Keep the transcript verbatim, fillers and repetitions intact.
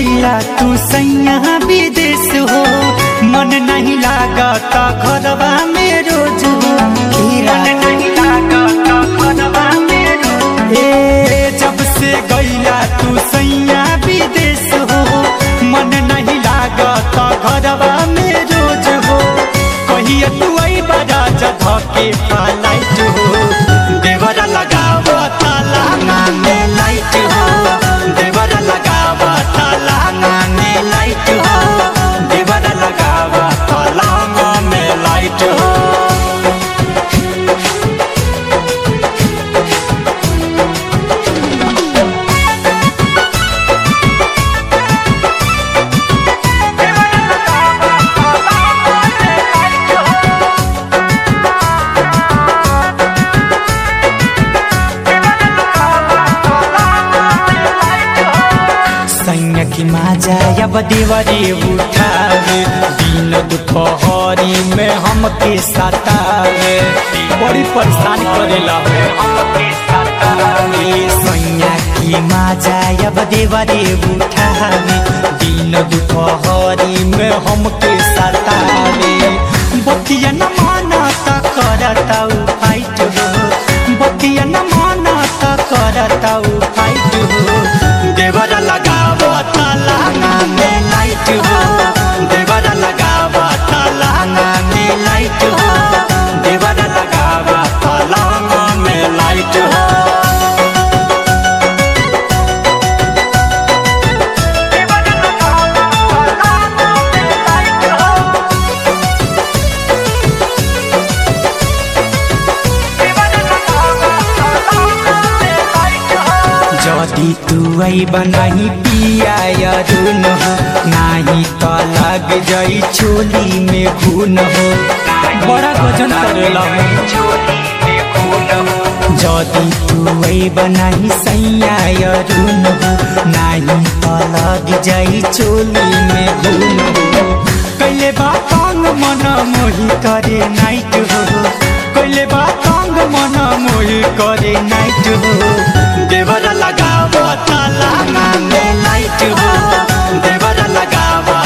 गईला तू सैया विदेश हो, मन नहीं लागता घरवा में रोज हो, मन नहीं लागता घरवा में रोज। ए जब से गईला तू सैया विदेश हो, मन नहीं लागता घरवा में रोज हो। कहिए तू आई बड़ा जगह के फ्लाइट हो, देवरा लगावा ताला में लाइट हो, देवरा लगावा ताला में लाइट हो, देवरा लगावा ताला में लाइट हो। की माजा अब देवरे उठावे, दिन दुपहरी में हमके सतावे, बड़ी परेशान करेला हमके सतावे। सैया की माजा अब देवरे उठावे, दिन दुपहरी में हमके सतावे। बतिया न माना त करता उ फाइट हो, बतिया न माना त करता उ फाइट हो। देवरा लगावा ताला में लाइट हो, देवरा लगावा ताला में लाइट हो, देवरा लगावा ताला में लाइट हो। जदि तू आई बनाही पिया अरुण हो, नाही तो लग जाई चोली में खून हो, बड़ा गजन करेला जदि तू आई बनाही सैया अरुण हो, नाही तो लग जाई चोली में खून हो। कैले बातंग मन मोही करे नाइट हो, कैले बातंग मन मोही करे नाइट हो। देवरा लगावा ताला में लाइट हो, देवरा लगावा